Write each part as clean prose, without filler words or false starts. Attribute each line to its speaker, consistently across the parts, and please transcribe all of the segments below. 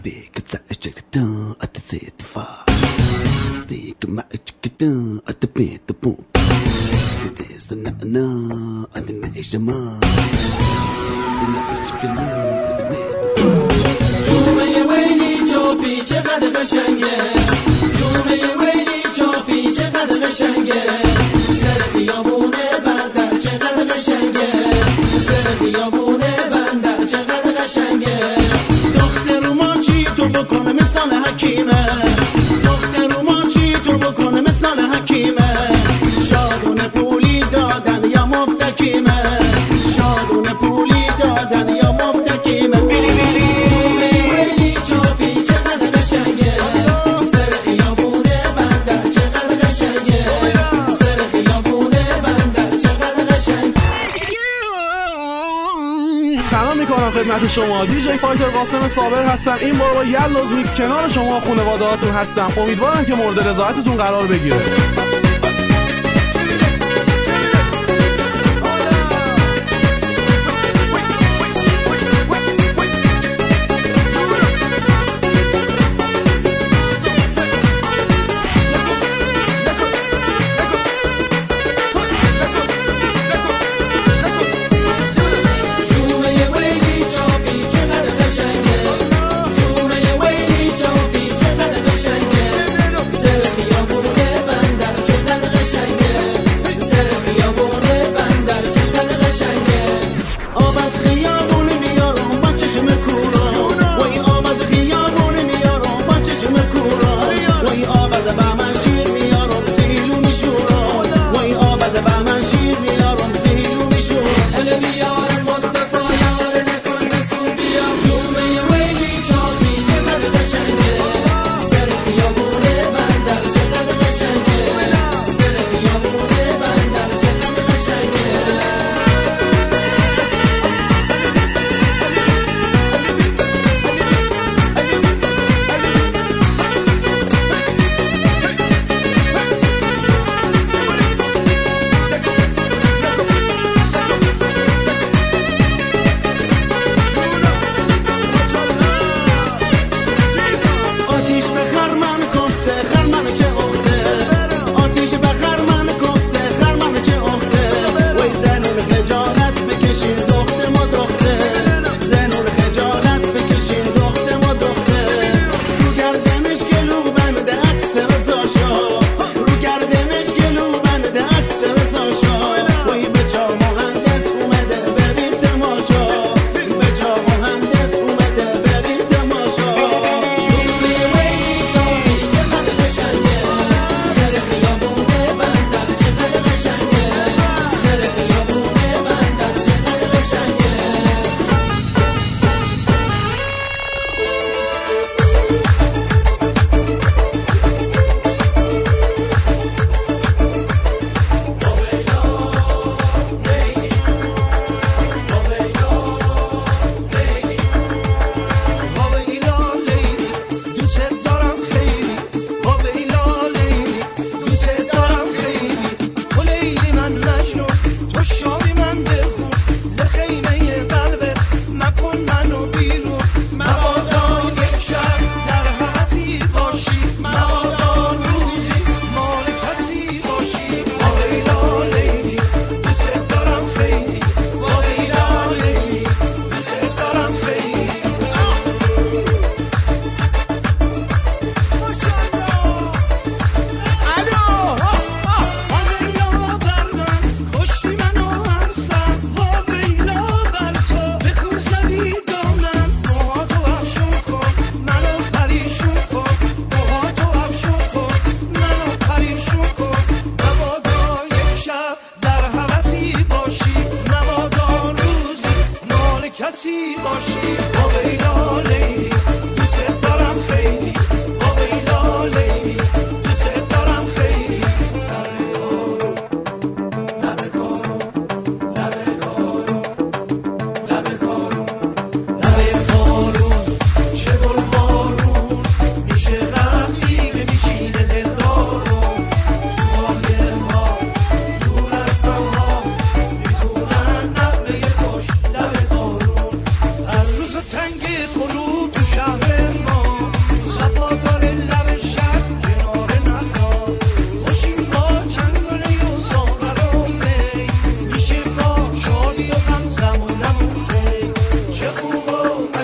Speaker 1: چقدر قشنگه جومه ویلی چاپی چقدر قشنگه سر خیابونه بندر چقدر قشنگه سر خیابونه بندر چقدر قشنگه دختر ماچی تو بکنه مثال حکیمه دختر ماچی تو بکنه مثال حکیمه شادونه پولی دادن یا مفتکیمه شادونه پولی دادن یا مفتکیمه
Speaker 2: خدمت شما دیجی فایتر قاسم صابر هستم. این بار با یلوز میکس کنار شما خانواده هاتون هستم. امیدوارم که مورد رضایتتون قرار بگیره.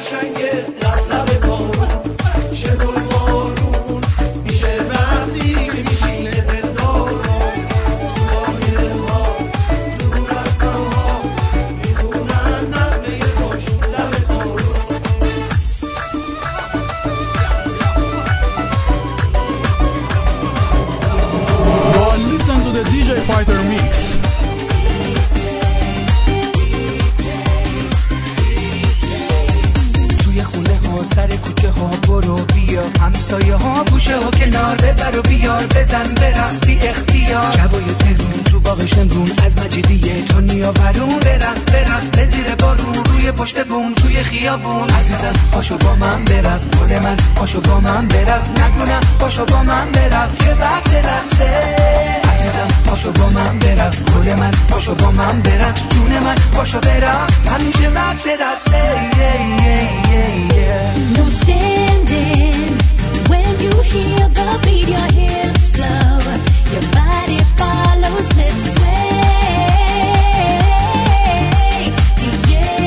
Speaker 1: قشنگه لب لب بارون چه گل بارون میشه وقتی که میشینه دلدارم تو آیه ها دور از تنها میخونن نغمه خوش لب بارون.
Speaker 2: Listen to the DJ Fighter mix.
Speaker 3: توی خونه ها سر کوچه ها برو بیا همسایه ها گوشه ها کنار ببر و بیار بزن برقص بی اختیار شبای تهرون تو باغ شمرون از مجیدیه تا نیاورون برقص به زیر بارون روی پشت بون توی خیابون عزیزم پاشو با من برقص گل من پاشو با من برقص نگونم پاشو با من برقص یه وقت رقصه عزیزم پاشو با من برقص گل من پاشو با من برقص جون من پاشو برقص همیشه وقت رقصه.
Speaker 4: No standing when you hear the beat, your hips flow, your body follows, let's sway. DJ,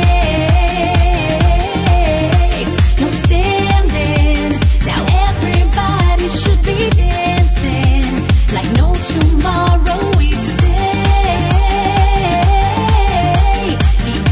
Speaker 4: no standing, now everybody should be dancing like no tomorrow. We stay. DJ.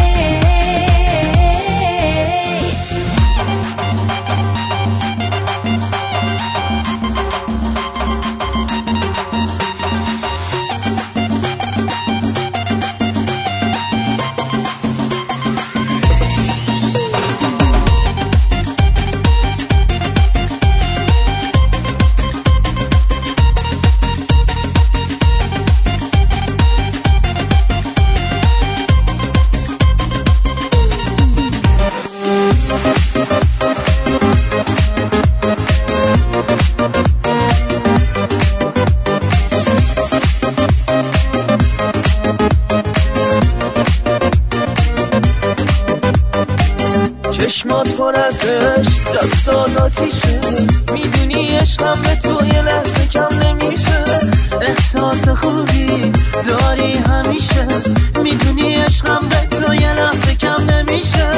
Speaker 1: چشمات پر از عشق دستات آتیشه میدونی عشقم به تو یه لحظه کم نمیشه احساس خوبی داری همیشه میدونی عشقم به تو یه لحظه کم نمیشه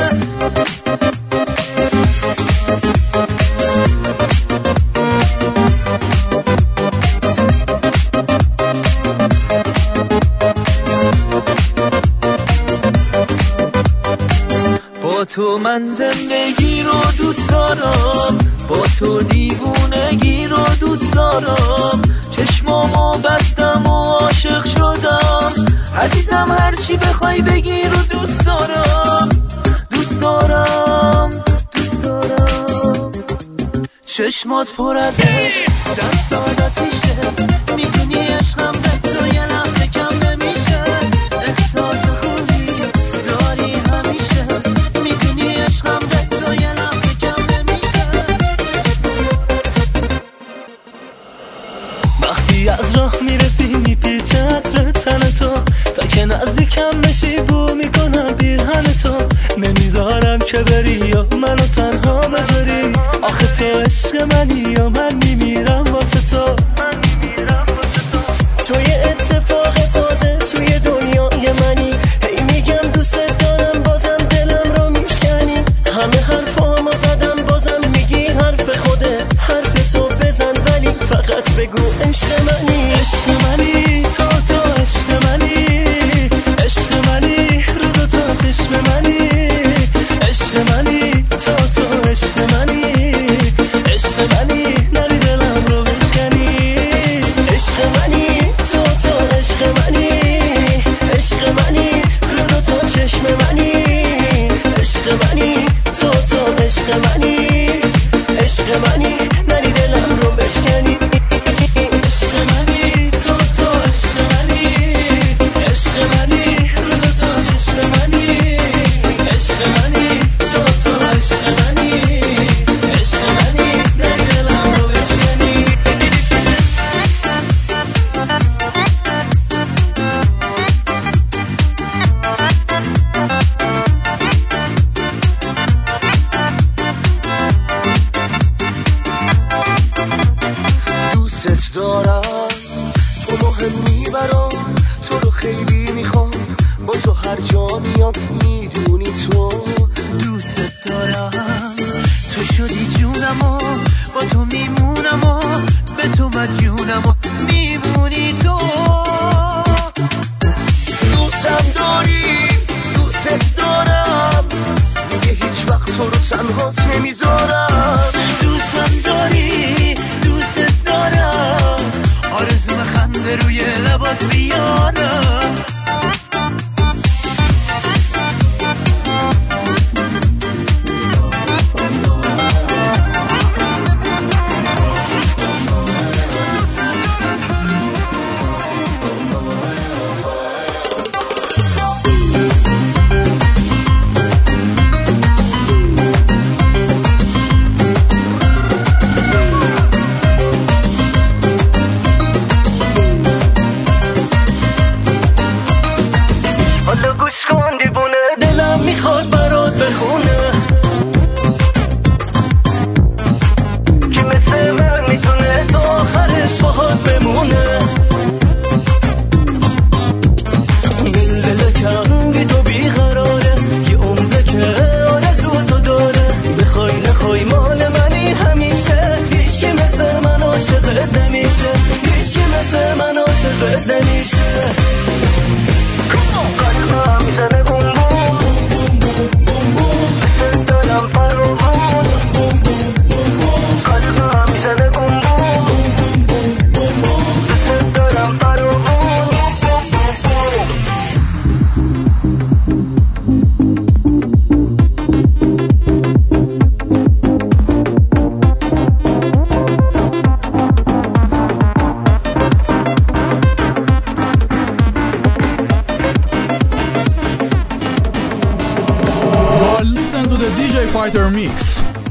Speaker 1: با تو من زندگی رو دوست دارم با تو دیوونگی رو دوست دارم چشمامو بستم و عاشق شدم عزیزم هرچی بخوای بگی رو دوست دارم دوست دارم دوست دارم چشمات پر از عشق دستات آتیشه میدونی عشقم به تو یه لحظه کم نمیشه احساس خوبی داری همیشه میدونی عشقم به تو یه لحظه کم نمیشه وقتی از راه میرسی میپیچه عطر تن تو تا که نزدیکم بشی بو میکنم پیرهن تو نمیذارم که بری یا منو تنها بذاری آخه تو عشق منی یا من میمیرم واسه تو تو یه اتفاق تازه توی دنیای منی هی میگم دوست دارم بازم دلم رو میشکنی همه حرفامو زدم بازم میگی حرف خوده حرف تو بزن ولی فقط بگو عشق منی عشق منی تو عشق منی عشق منی رو دو تا چشم منی عشق منی تو عشق منی عشق منی نری دلم رو بشکنی عشق منی تو عشق منی عشق منی رو دو تا چشم منی عشق منی تو عشق منی عشق منی نری دلم رو بشکنی عشق منی تو عشق منی عشق منی رو دو تا چشم منی عشق منی تو عشق منی عشق منی نری دلم رو بشکنی دوست دارم تو مهمی برام تو رو خیلی میخوام با تو هر جا میام میدونی تو دوست دارم تنهات نمیذارم. دوستم داری دوست دارم، آرزو خنده روی لبات بیارم. میخواد برات بخونه که مثل من میتونه تا آخرش باهات بمونه. دل کندی تو بیقراره که عمره که آرزو تو داره، بخوای نخوای مال منی همیشه. هیچ که مثل من عاشقت نمیشه، هیچ که مثل من عاشقت نمیشه. قلبم میزنه بوم
Speaker 2: Fighter Mix.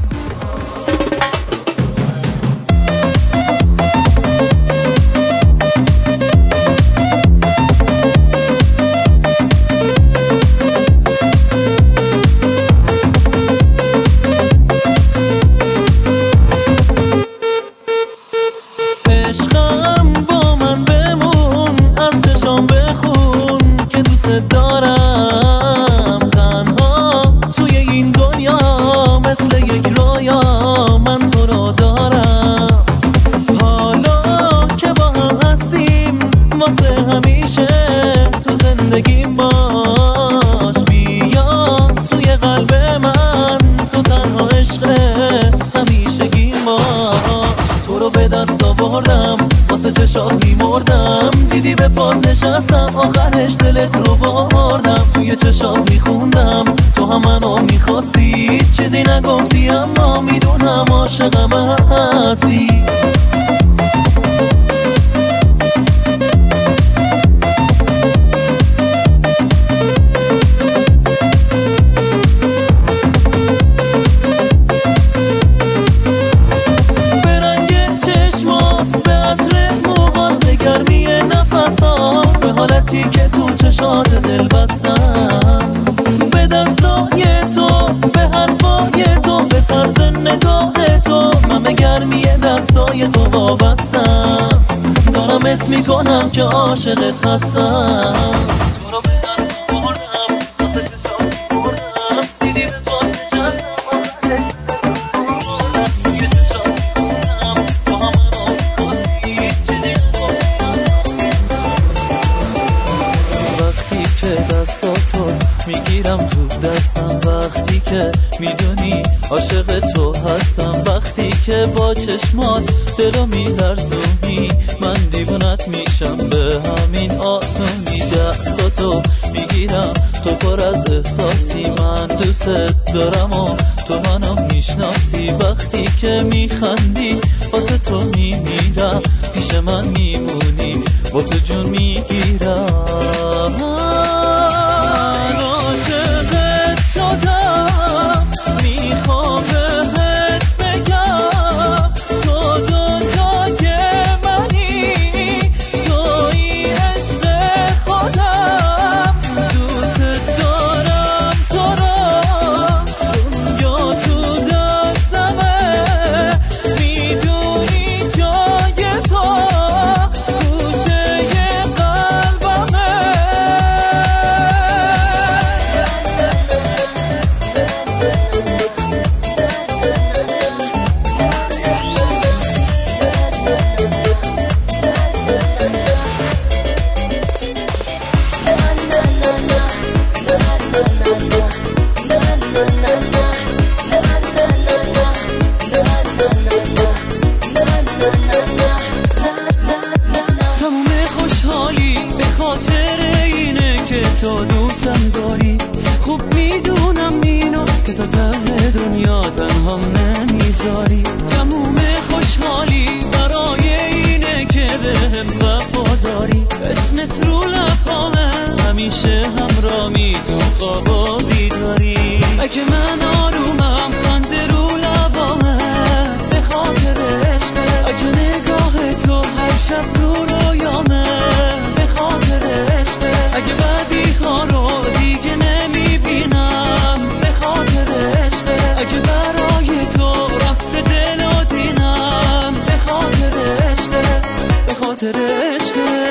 Speaker 1: عشقم با من بمون، از چشام بخون که دوست دارم. تنها توی این دنیا مثل یک رویا من تو رو دارم. حالا که با هم هستیم واسه همیشه تو زندگیم باش. بیا توی قلب من، تو تنها عشق همیشگیم باش. تو رو به دست آوردم واسه چشات میمردم، دیدی به پات نشستم آخرش دلت رو بردم. توی چشات میخوندم تو هم منو میخواستی، چیزی نگفتی اما میدونم عاشقم هستی. به رنگ چشمات، به عطر موهات، به گرمی نفسات، به حالتی که تو چشات دل بستم. به دستای تو، به حرفای تو، به طرز نگاه تو، من به گرمی دستای تو وابستم. دارم اسم میکنم که عاشقت هستم. تو رو به دست آوردم واسه چشات میمردم، دیدی به پات نشستم توی چشات میخوندم تو هم منو میخواستی، چیزی وقتی که دستاتو میگیرم تو دستم، وقتی که میدونی عاشق تو هستم، وقتی که با چشمات دلو میلرزونی من دیوونت میشم به همین آسونی. دستاتو میگیرم تو پر از احساسی، من دوست دارم و تو منو میشناسی. وقتی که میخندی واسه تو میمیرم، پیش من میمونی با تو جون میگیرم. عاشقت شدم میخوام بهت بگم، تو دنیای منی، توی عشق خودم. دوست دارم تو رو، دنیا تو دستمه، میدونی جای تو گوشه قلبمه.
Speaker 5: تنهام نمیذاری. تموم خوشحالی برای اینه که بهم وفاداری. اسمت رو لبامه همیشه همراهی تو خوابا بیداری. اگه من آرومم خنده رو لبامه به خاطر عشقه. اگه نگاه تو هر شب تو رویامه به خاطر عشقه. اگه بعدی ها رو دیگه نمیبینم به خاطر عشقه. اگه برای تو رفته دل و دینم به خاطر عشقه. به خاطر عشقه.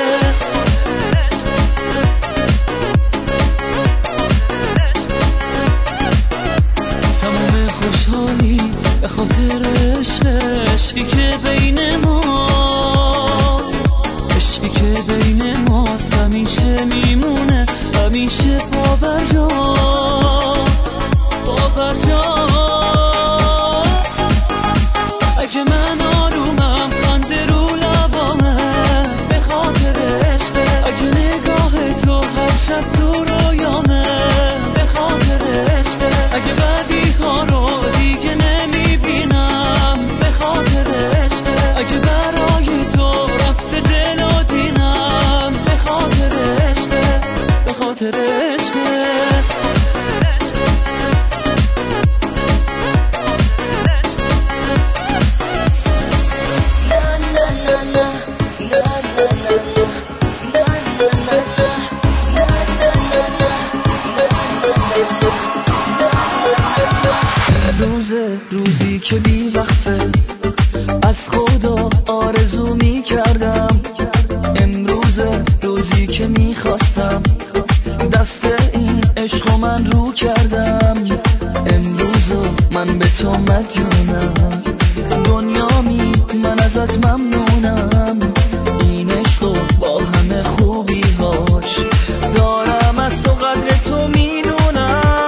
Speaker 5: تمام خوشحالی به خاطر عشقی که بین ماست. عشقی که بین ماست همیشه میمونه، همیشه پابرجاست. اگه من آرومم خنده رو لبامه به خاطر عشقه. اگه نگاه تو هر شب تو رویامه به خاطر عشقه. اگه بعدی ها رو دیگه نمیبینم به خاطر عشقه. اگه برای تو رفته دل و دینم به خاطر عشقه. به خاطر عشقه. روزی که بی وقفه از خدا آرزو می کردم. امروز روزی که می خواستم دست این عشق من رو کردم. امروز من به تو مدیونم. دنیا می من ازت ممنونم. این عشق با همه خوبی هاش دارم از تو قدر تو میدونم.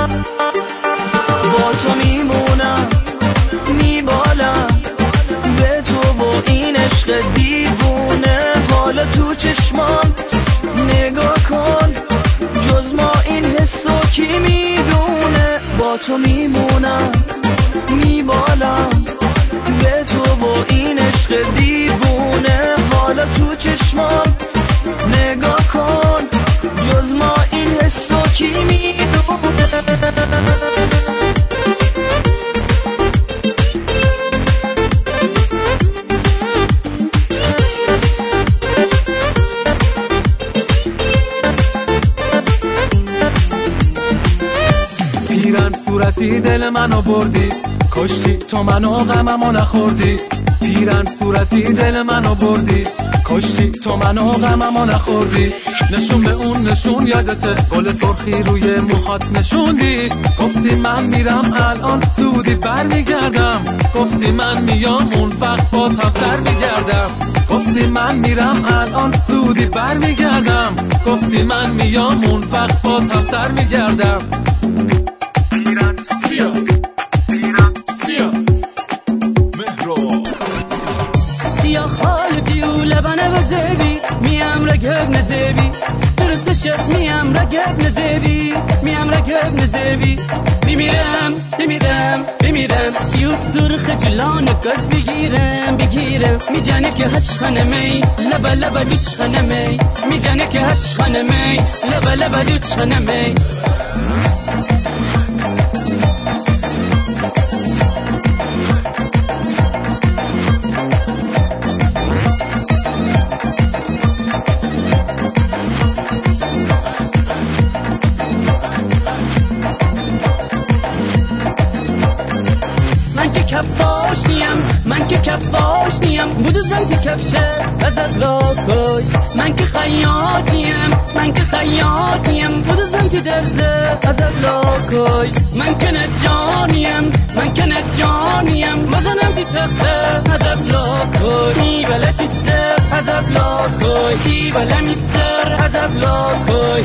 Speaker 5: با تو میمونم میبالم به تو و این عشق دیوونه. حالا تو چشمام نگاه کن جز ما این حسو کی میدونه. با تو میمونم میبالم به تو و این عشق دیوونه. حالا تو چشمام نگاه کن جز ما این حسو کی میدونه.
Speaker 6: پیرن صورتی دل منو بردی، کشتی تو منو غممو نخوردی. پیرن صورتی دل منو بردی، کشتی تو منو غممو نخوردی. نشون به اون نشون یادته، گل سرخی روی موهات نشوندی. گفتی من میرم الان زودی برمیگردم. گفتی من میام اون وقت با هم سر میگردم. گفتی من میرم الان زودی برمیگردم. گفتی من میام اون وقت با هم سر میگردم.
Speaker 5: سیاه خالدی و لبنه و زبی میم رگب نزبی. درست شد میم رگب نزبی، میم رگب نزبی. بمیرم تیوت سرخ جلان گاز بگیرم. میجانه که هچ خانمی لبا دوچ خانمی. میجانه که هچ خانمی لبا دوچ خانمی. من که کفاش نیم بودوزم تی کفشه ازت لاکای. من که خیاط نیم بودوزم تی درزه ازت لاکای. من که نجانیم مزنم تی تخته ازت لاکای. تی بلتی سر ازت لاکای، تی بلمی سر ازت لاکای.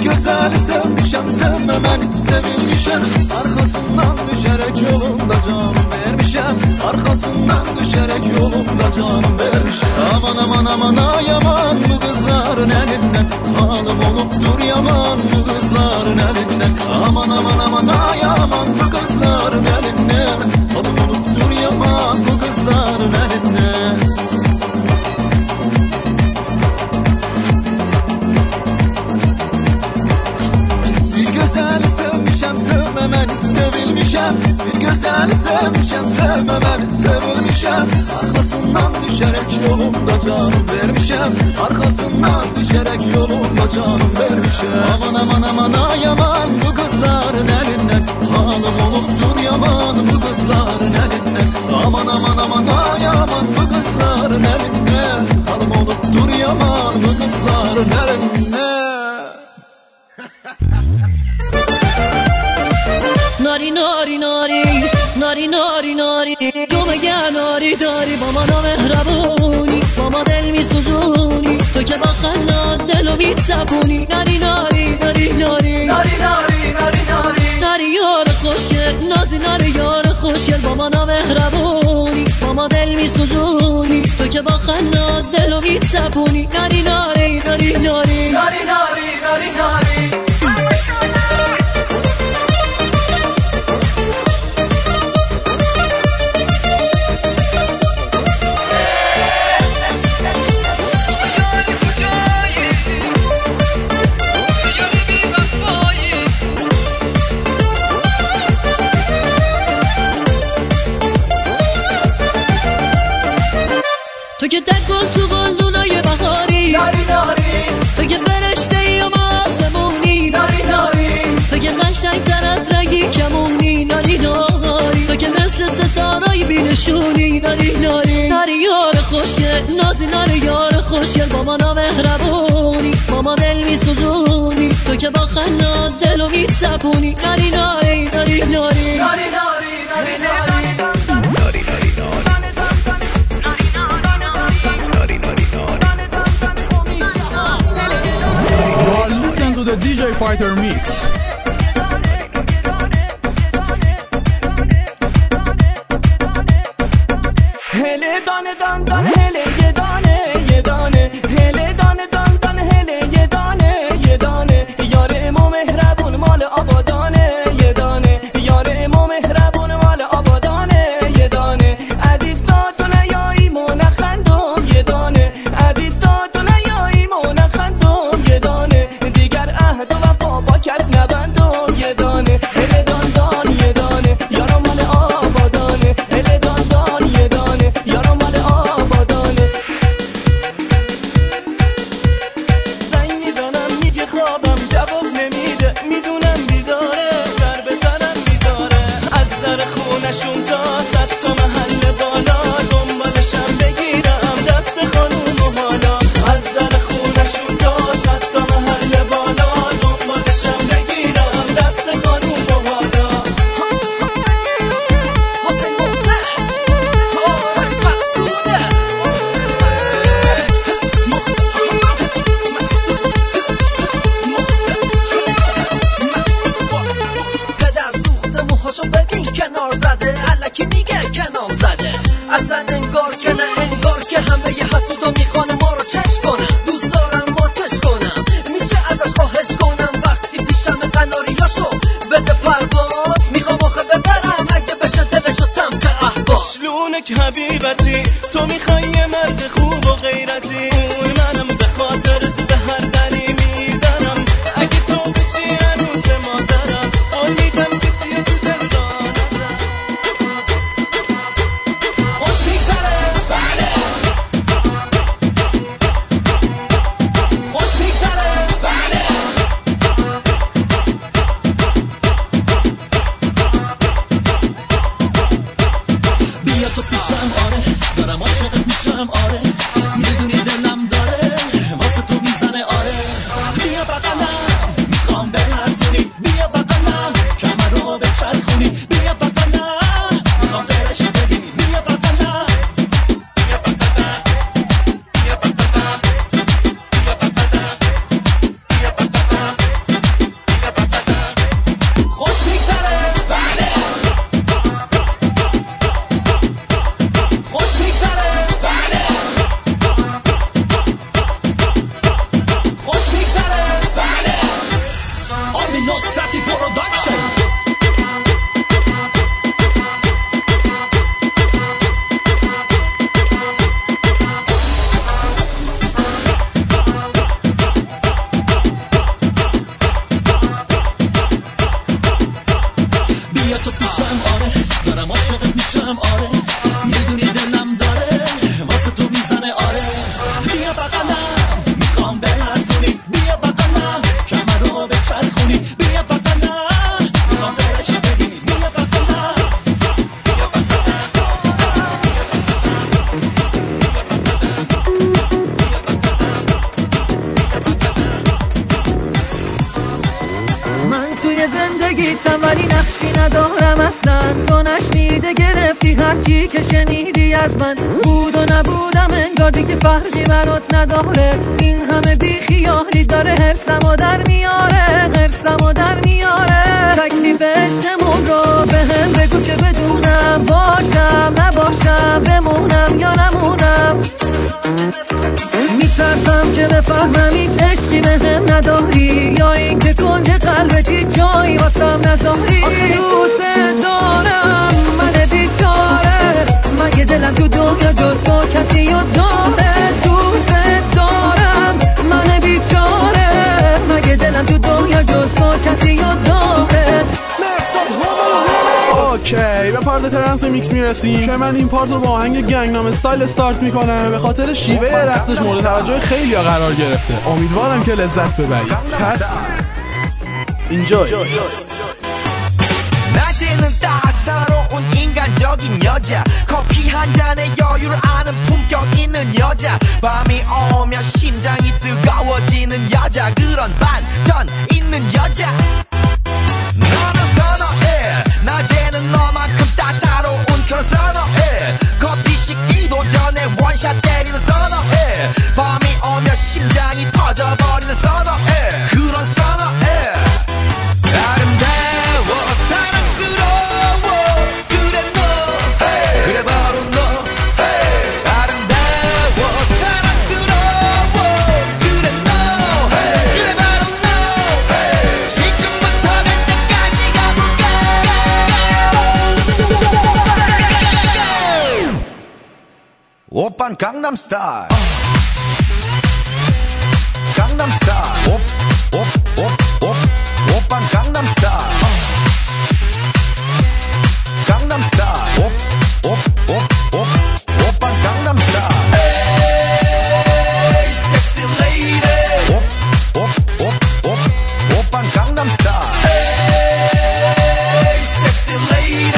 Speaker 7: gözəli sevmişəm, sevməməni sevilmişəm. Arxasından düşərək yolunda canım vermişəm, arxasından düşərək yolunda canım vermişəm. Aman aman aman ay aman bu qızların əlindən, halım olubdur yaman bu qızların əlindən. Aman aman aman ay aman bu qızların əlindən, halım olubdur yaman bu qızların əlindən. Gözəli sevmişəm, sevməməni sevilmişəm. Bir gözəli sevmişəm, sevməməni sevilmişəm. Arxasından düşərək yolumda canım vermişəm, arxasından düşərək yolumda canım vermişəm. Aman aman aman ay aman bu qızların əlindən, halım olubdur yaman bu qızların əlindən. Aman aman aman ay aman bu qızların əlindən, halım olubdur yaman bu qızların əlindən.
Speaker 1: ناری ناری ناری ناری ناری ناری تو مگه ناری داری با ما نامهربونی، با ما دل میسوزونی، تو که با خندات دلو میتسپونی. ناری ناری ناری ناری ناری ناری ناری ناری ناری یار خوشگل، نازی ناری یار خوشگل، با ما نامهربونی، با ما دل میسوزونی، تو که با خندات دلو میتسپونی. ناری ناری ناری ناری ناری ناری ناری ناری تو که تکن تو گلدونای بهاری، ناری ناری تو که فرشته یا آسمونی، ناری ناری تو که قشنگ‌تر از رنگی کمونی، ناری ناری تو که مثل ستاره‌ای بی‌نشونی، ناری ناری ناری یار خوشگل، نازی ناری یار خوشگل، با ما نامهربونی، با ما دل میسوزونی، تو که با خندات دلو میتسپونی. ناری ناری ناری ناری ناری ناری ناری ناری
Speaker 2: Listen to the DJ Fighter mix.
Speaker 1: hele dane dan dan hele ye dane hele dane dan dan hele ye dane yare mo mehrabun mal abadane ye dane yare mo mehrabun mal abadane ye dane aziz to nayai mo nakhandum ye dane aziz to nayai mo nakhandum ye dane digar ahd wa wafa ba kas nabandum ye dane hele dan dan ye dane yaro mal abadane hele dan dan ye dane یارو مال آبادانه. زنگ میزنم میگه خوابم جواب نمیده، میدونم بیداره، سر بزنم میذاره از در خونشون تا 100 تا محل بالا، دنبالشم بگیرم دست خانوم و حالا از در خونشون تا 100 تا محل بالا، دنبالشم بگیرم دست خانوم و حالا. حسین مقتح آرش مقصوده پدر سوخته موهاشو ببین کنار زده، الکی میگه کنام زده، اصلا انگار که نه انگار که همه ی حسودا میخوان ما رو چش کنم، دوست دارم ما چش کنم، میشه ازش خواهش کنم وقتی پیشم قناریاشو بده پرواز، میخوام آخه ببرم اگه بشه دلشو سمت احواز. شلونک حبیبتی تو میخوای یه مرد خوب و غیرتی، منم به خاطر به هر دری میزنم، اگه تو بشی هنوز مادرم امیدم کسی تو دل را ندارم. خوش میگذره بله، خوش میگذره بله، بیا تو پیشم آره، دارم عاشقت میشم آره،
Speaker 7: نصرتی پروداکشن. بیا تو پیشم آره دارم عاشقت میشم آره میدونی دلم داره واسه تو میزنه آره بیا بغلم میخوام برسونی بیا بغلم کمر رو بچرخونی بیا بغلم میخوام برش بدی بیا بغلم
Speaker 8: من توی زندگیتم ولی نقشی ندارم اصلا تو نشنیده گرفتی هرچی که شنیدی از من بود و نبودم انگار دیگه فرقی برات نداره این همه بیخیالی داره هرسمو در میاره هرسمو در میاره تکلیف عشقمون رو به هم بگو که بدونم باشم نباشم بمونم یا نمونم میترسم که بفهمم هیچ عشقی به هم نداری یا این که کنج قلبتی جایی واسم نذاری آخه دوست دارم من بیچاره مگه دلم تو دنیا جز تو کسی رو داره دوست دارم من بیچاره مگه دلم تو دنیا جز تو کسی رو داره.
Speaker 2: اوکی به پارت ترنس میکس میرسیم که من این پارت رو با آهنگ گنگنام استایل استارت میکنم به خاطر شیوه رقصش مورد توجه خیلی ها قرار گرفته. امیدوارم که لذت ببرید. پس اینجا
Speaker 9: 낮에는 따사로운 인간적인 여자 커피 한 잔에 여유를 아는 품격 있는 여자 밤이 오면 심장이 뜨거워지는 여자 그런 반전 있는 여자 너는 선호해 낮에는 너만큼 따사로운 그런 선호해 커피 식기도 전에 원샷 때리는 선호해 밤이 오면 심장이 터져버리는 선호해 그런 선호해 아름다워 사랑스러워 그래 너 그래 바로 너 아름다워 사랑스러워 그래 너 그래 바로 너 지금부터 갈 때까지 가볼까 오빤 강남스타일 강남스타일 오빤 강남스타일 강남스타일 오빤 강남스타일 에이 섹시 레이디 오빤 강남스타일 에이 섹시 레이디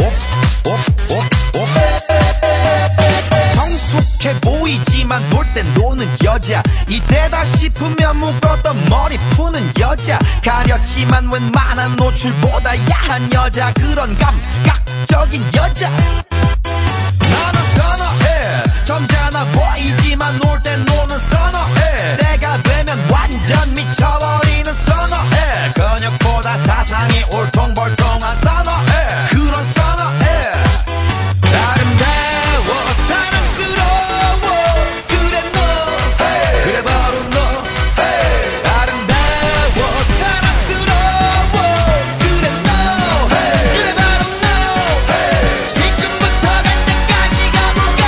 Speaker 9: 성숙해 보이지만 놀 땐 노는 여자 이때다 싶으면 묶었던 머리 푸는 여자 가렸지만 웬만한 노출보다 야한 여자 그런 감각적인 여자 나는 선호해 점잖아 보이지만 놀 땐 노는 선호해 내가 되면 완전 미쳐버리는 선호해 근육보다 사상이 울퉁불퉁한 선호해 그런 선호해 아름다워 사랑스러워 그래 너 그래 바로 너 아름다워 사랑스러워 그래 너 그래 바로 너 지금부터 갈 때까지 가볼까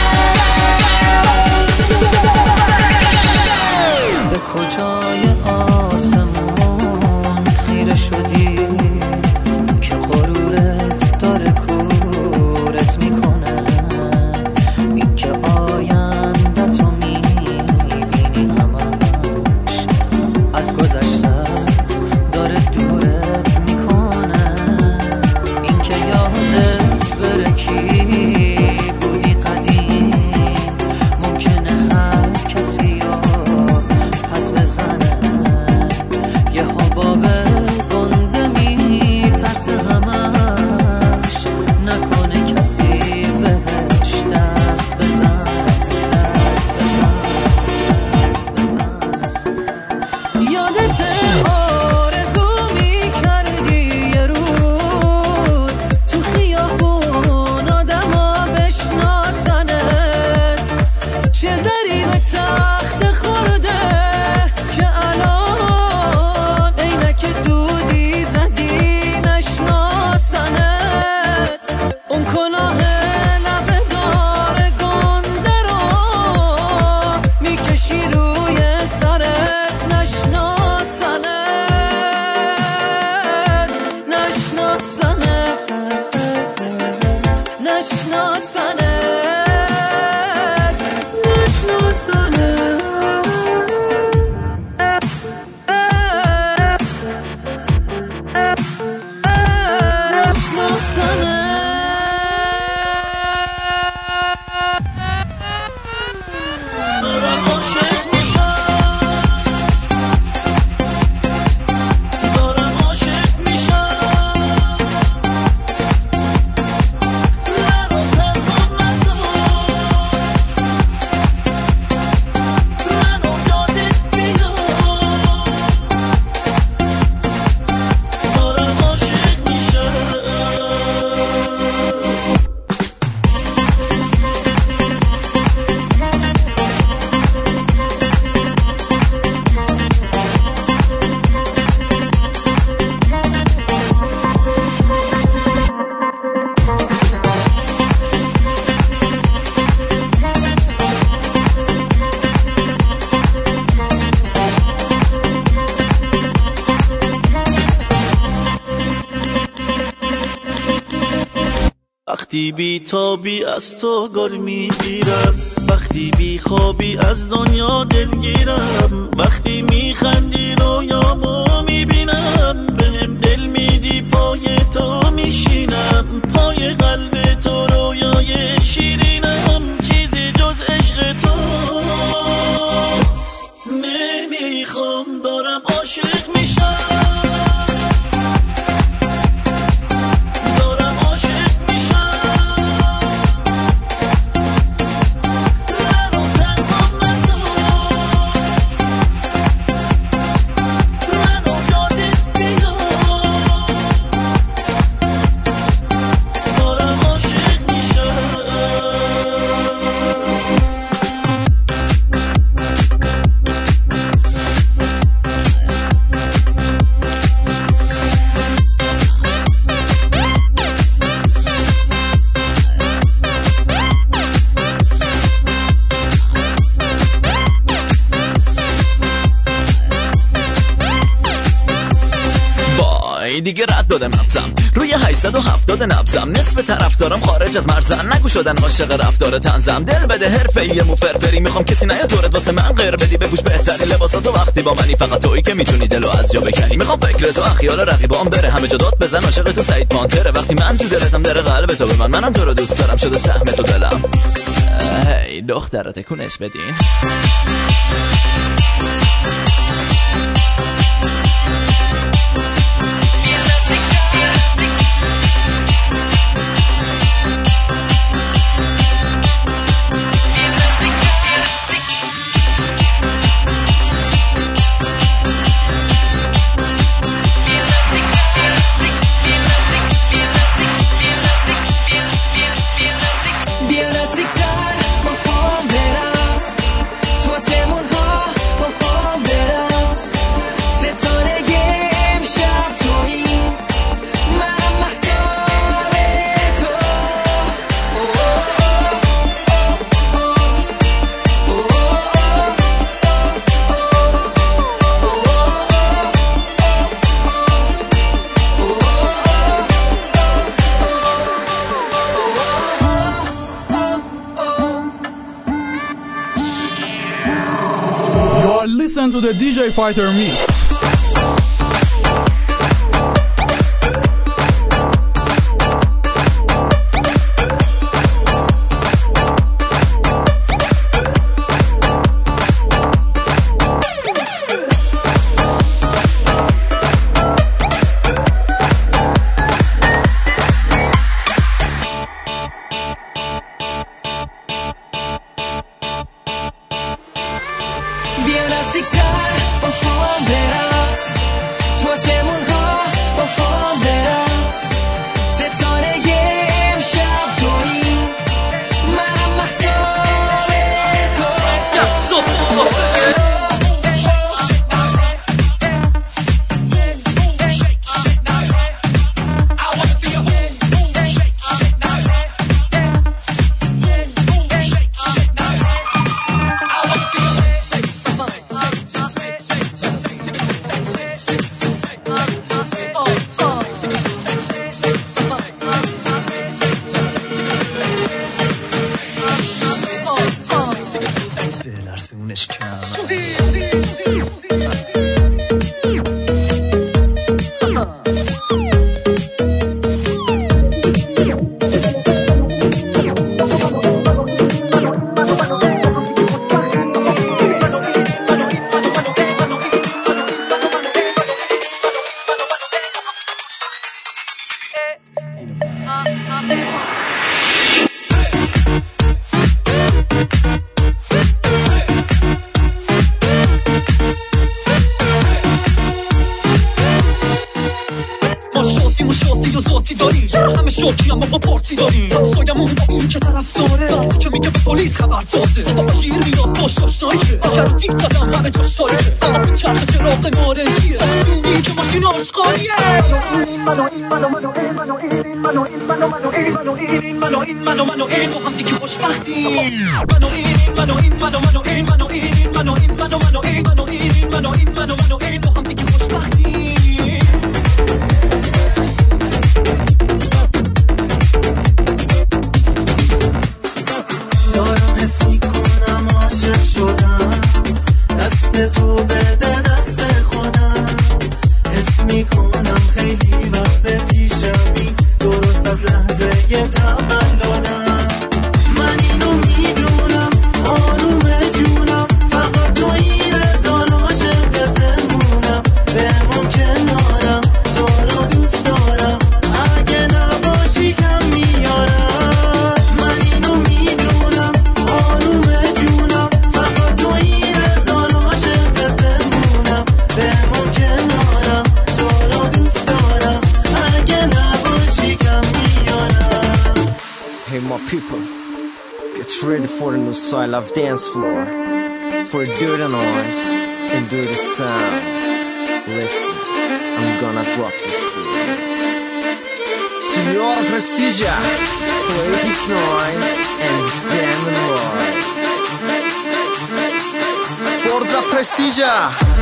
Speaker 8: به کجای آسمون خیره شدی که غرورت داره کورت میکنه این که آینده تو میبینی همش از گذشتت داره دورت میکنه این که یادت بره کی بودی قدیم ممکنه هر کسی رو پس بزنه یه حباب گنده میگیره
Speaker 10: وقتی بی تابی از تو گل میگیرم، وقتی بی خوابی از دنیا دلگیرم، وقتی میخندی رویامو میبینم، بهم دل میدی پای تو میشینم، پای قلب تو رویای شیرینم، چیزی جز عشق تو نمیخوام، دارم عاشق میشم.
Speaker 11: دیگه رد داده مغزم روی 870 نبزم، نصف طرفدارم خارج از مرزن، نگو شدن عاشق رفتار طنزم، دل بده حرفه‌ای مو فرفری، میخوام کسی نیا دورت واسه من غیر بدی، بپوش بهترین لباساتو وقتی با منی، فقط تویی که میتونی دلو از جا بکنی، میخوام فکر تو اخیال رقیبام بره، همه جا داد بزن عاشق تو سعید مانتره، وقتی من تو دلتم داره قلب تو به منم تو رو دوست دارم، شده سهم تو دلم. هی دختره تکونش بدین.
Speaker 2: Listen to the DJ Fighter mix.
Speaker 12: شوکی اما با پارتی داریم همسایمون با این که طرف داره دارتی که میگه به پلیس خبر داده صدا شیر میاد باش آشنایی که اگر رو دید زدم همه جاش تاریکه فقط به چرخ چراغ نارنجیه دختونی که ماشین آشقالیه این با هم دیگه خوشبختیم این با هم دیگه خوشبختیم
Speaker 1: میکنم خیلی وقت پیشمی درست از لحظه تولدم من اینو میدونم آروم جونم فقط تو این رزار عاشقت بمونم بمون کنارم تو رو دوست دارم اگه نباشی کم میارم من اینو میدونم آروم جونم فقط تو این رزار عاشقت بمونم بمون کنارم تو رو دوست دارم اگه نباشی کم میارم.
Speaker 9: Hey my people, get ready for the new style of dance floor. For dirty noise and dirty sound. Listen, I'm gonna drop this beat. Signor Prestiggia, play this noise and stand and noise. Forza Prestiggia!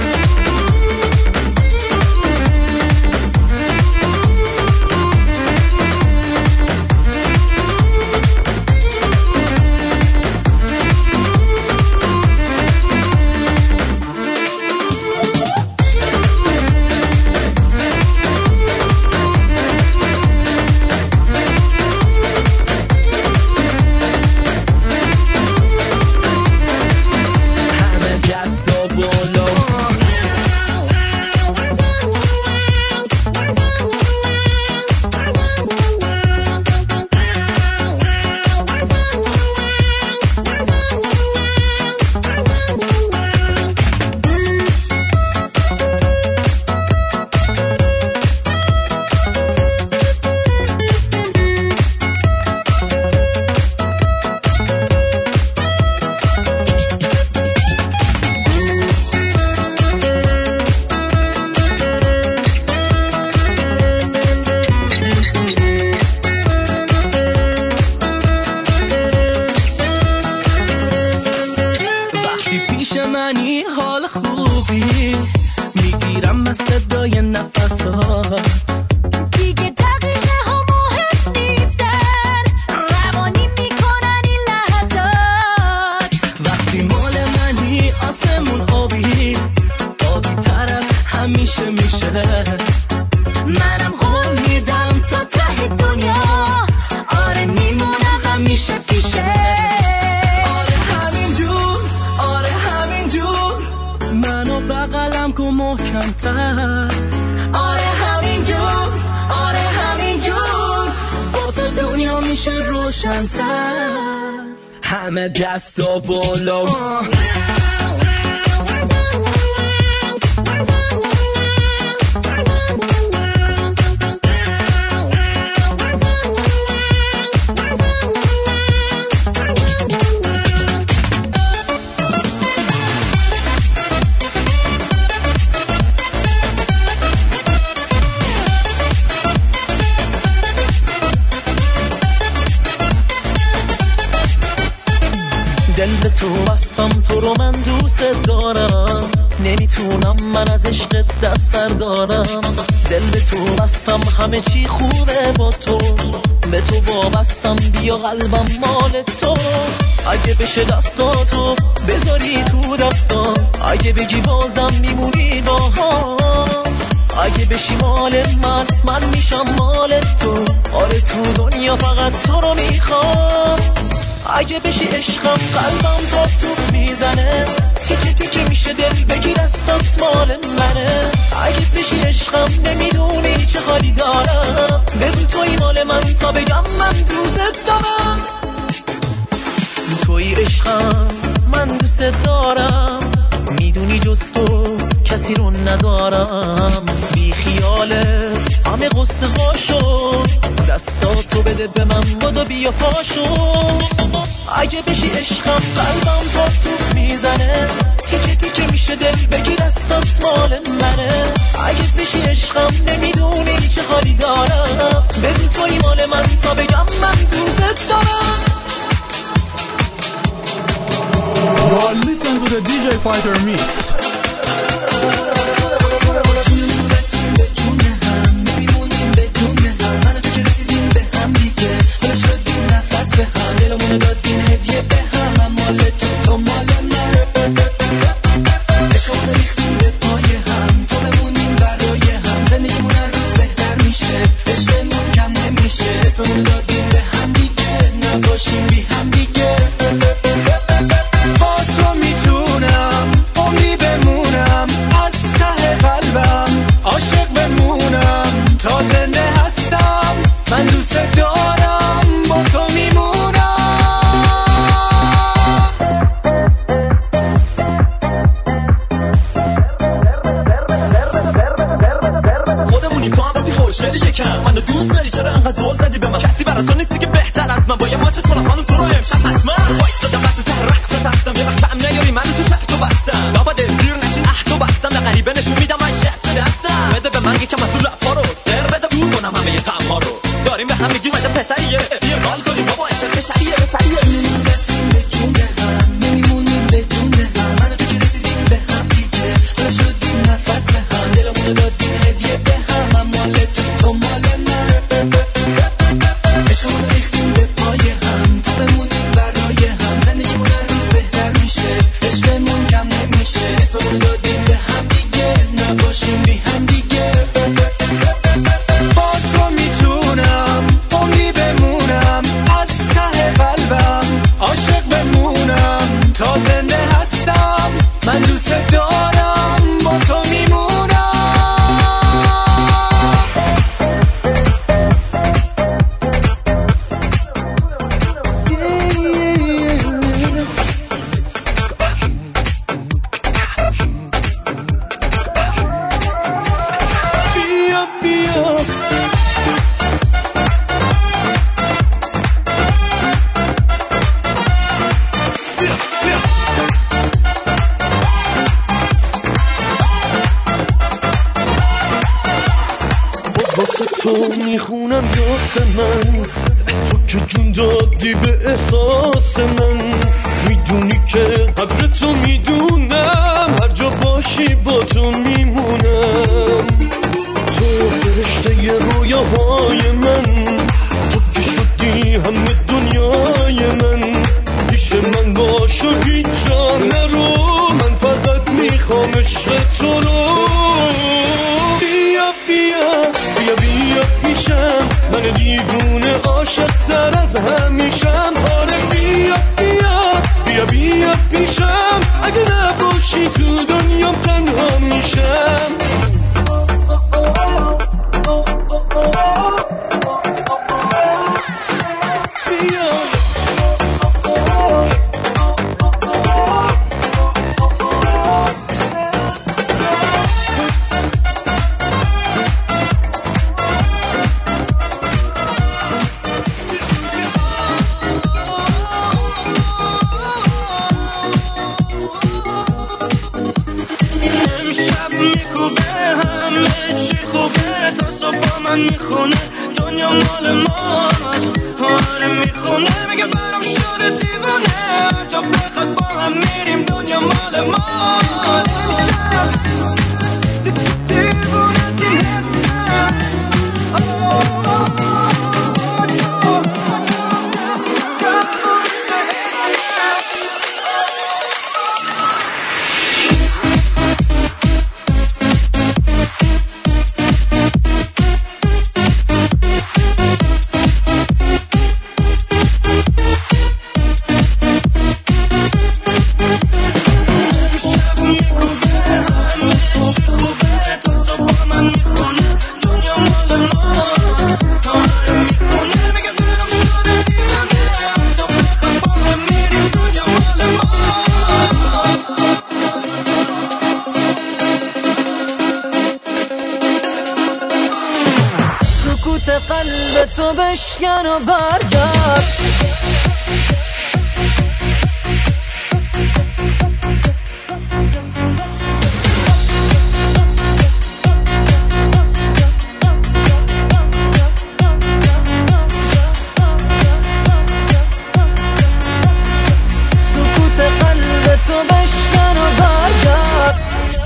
Speaker 1: منی حال خوبی میگیرم از صدای نفسات
Speaker 4: دیگه دقیقه ها مهم نیستن روانی میکنن این لحظات
Speaker 1: وقتی مال منی آسمون آبی آبی تر از همیشه میشه
Speaker 4: منم قول میدم تا ته دنیا آره میمونم همیشه پیشه
Speaker 1: بغلم کن محکم‌تر
Speaker 4: آره همینجور آره همینجور
Speaker 1: با تو دنیا میشه روشن‌تر همه دستا بالا دل به تو بستم تو رو من دوست دارم نمیتونم من از عشق دست بردارم دل به تو بستم همه چی خوبه با تو به تو وابستم بیا قلبم مال تو اگه بشه دستاتو بذاری تو دستام اگه بگی بازم میمونی با هم اگه بشی مال من میشم مال تو آره تو دنیا فقط تو رو میخوام اگه بشی عشقم قلبم تا تو میزنه تیکه تیکه میشه دل بگی دستات مال منه اگه بشی عشقم نمیدونی چه حالی دارم بگو توی مال من تا بگم من دوست دارم توی عشقم من دوست دارم میدونی جز تو کسی رو ندارم بی خیاله همه قصه هاشو دستاتو بده به من بدو بیا پاشو اگه بشی عشقم قلبم تا تو میزنه تیکه تیکه میشه دل بگی دستات مال منه اگه بشی عشقم نمیدونی چه حالی دارم بگو توی مال من تا بگم من دوست دارم
Speaker 2: Listen to the DJ Fighter Mix.
Speaker 1: زندگی
Speaker 7: خوشگلی یکم منو دوست داری چرا انقدر زل زدی به من کسی برات تو نیستی که بهتر از من با یه ماچت کنم خانم تو رو امشب حتما وایسادم وقت ته رقصت هستم یه وقت کم نیاری منو تو شرط و بستم بابا دل دیر نشین عهد و بستم به غریبه نشون میدم من شست دستم بده به من یکم از اون لفا رو در بده دور کنم همه غم‌ها رو داریم به هم میگیم عجب پسریه بیا حال کنیم بابا عشق چه شبیه
Speaker 3: نمی‌رسیم به جون هم نمیمونیم بدون هم من و تو که رسیدیم به هم دیگه حالا شدیم نفس هم دلمونو دادیم هدیه به هم من مال تو مال من عشقمون ریختیم به پای هم تا بمونیم برای هم زندگیمون هر روز بهتر میشه عشقمون کم نمیشه اسممون دادیم به هم دیگه نباشیم بی هم دیگه با تو میتونم عمری بمونم از ته قلبم عاشق بمونم تا زنده هستم من دوست دارم با تو میمونم
Speaker 1: بیا بیا واسه تو میخونم یاس من تو که جون دادی به احساس من میدونی که قدر تو میدونم هر جا باشی با تو میمونم تو فرشته ی رویاهای من تو که شدی همه دنیای من پیش من باش و هیچ جا نرو من فقط میخوام عشق تو رو بیا بیا بیا بیا پیشم من دیوونه عاشق تر از همیشم آره بیا بیا بیا بیا پیشم اگه نباشی تو دنیام تنها میشم امشب میکوبه همه چی خوبه تا صبح من میخونه دنیا مال ماست آره میخونه میگه برام شده دیوونه هر جا بخواد با هم میریم دنیا مال ماست امشب دیوونه از این حسم سکوت قلب تو بشکن و برگرد سکوت قلب تو بشکن و برگرد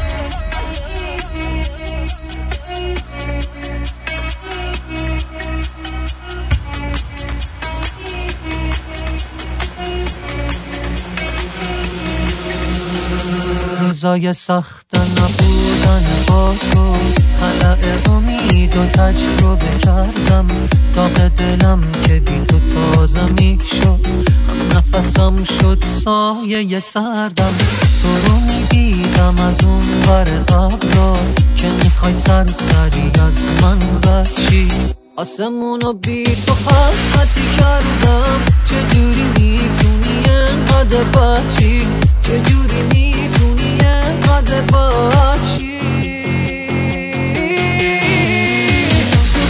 Speaker 1: روزای سخت نبودن با تو خلأ امید و تجربه کردم داغ دلم که بی تو تازه میشد هم نفسم شد سایه سردم تو رو میدیدم از اون ور ابرا که میخوای سری از من بچی آسمونو بی تو خلقتی کردم چجوری میتونی انقدر بچی چجوری میتونی انقدر بچی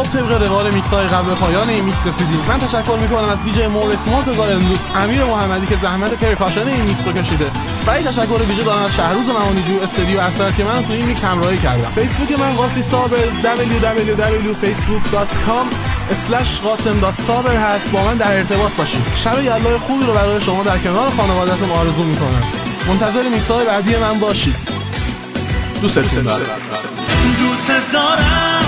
Speaker 2: طبق روال میکس‌های قبل پایان این میکس رسیدیم. من تشکر میکنم از دیجی مورد مرتضی امروز، امیر محمدی که زحمت پرکاشن این میکس رو کشیده. برای تشکر ویژه دارم از شهروز ممانیجو استودیو اثر که من تو این میکس همراهی کردم. فیسبوک من قاسی صابر www.facebook.com/qasim.saber هست. با من در ارتباط باشید. شب یلای خوبی رو برای شما در کنار خانواده‌تون آرزو میکنم. منتظر میکس‌های بعدی من باشید. دوستتون دارم.
Speaker 10: دوست دارم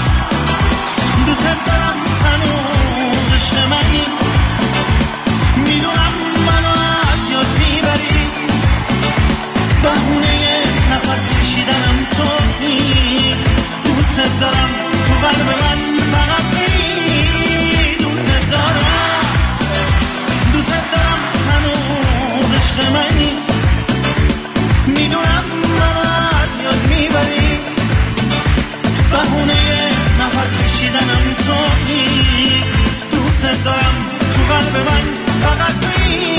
Speaker 10: هنوز عشق منی، میدونم منو از یاد میبری، بهونه نفس کشیدنم تویی، دوست دارم تو قلب من فقط تویی، دوست دارم هنوز عشق منی، میدونم منو از یاد میبری، بهونه نفس کشیدنم تویی، دوست دارم تو قلب من فقط تویی.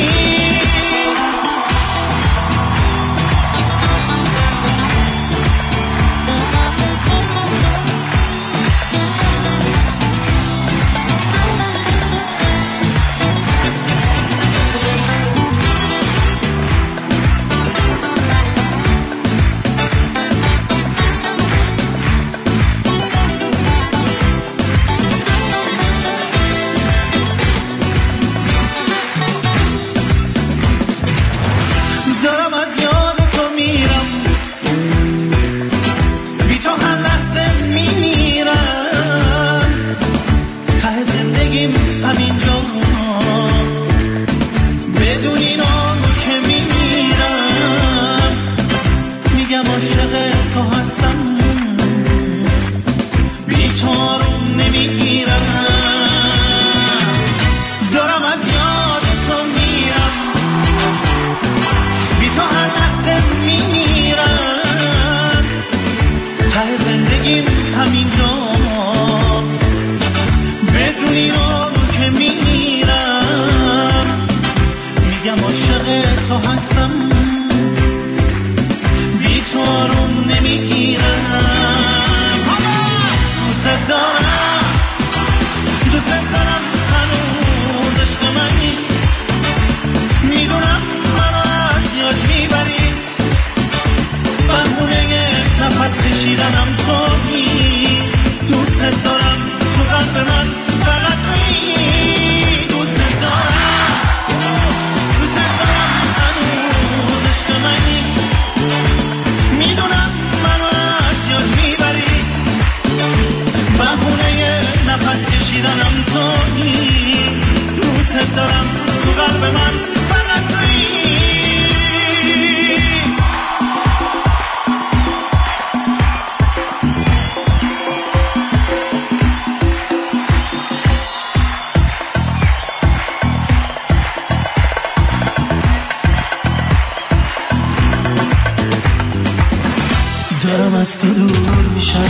Speaker 12: دارم از تو دور میشم،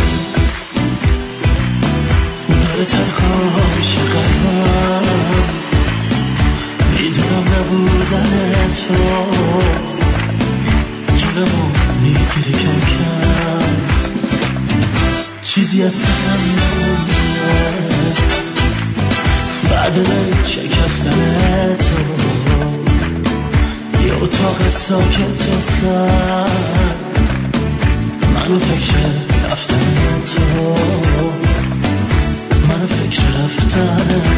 Speaker 12: داره تنها میشه قلبم، میدونم نبودن تو جونمو میگیره کم کم، چیزی از سرم نمونده بعد شکستن تو، یه اتاق ساکت و سرد، منو فکر رفتن تو، منو فکر رفتن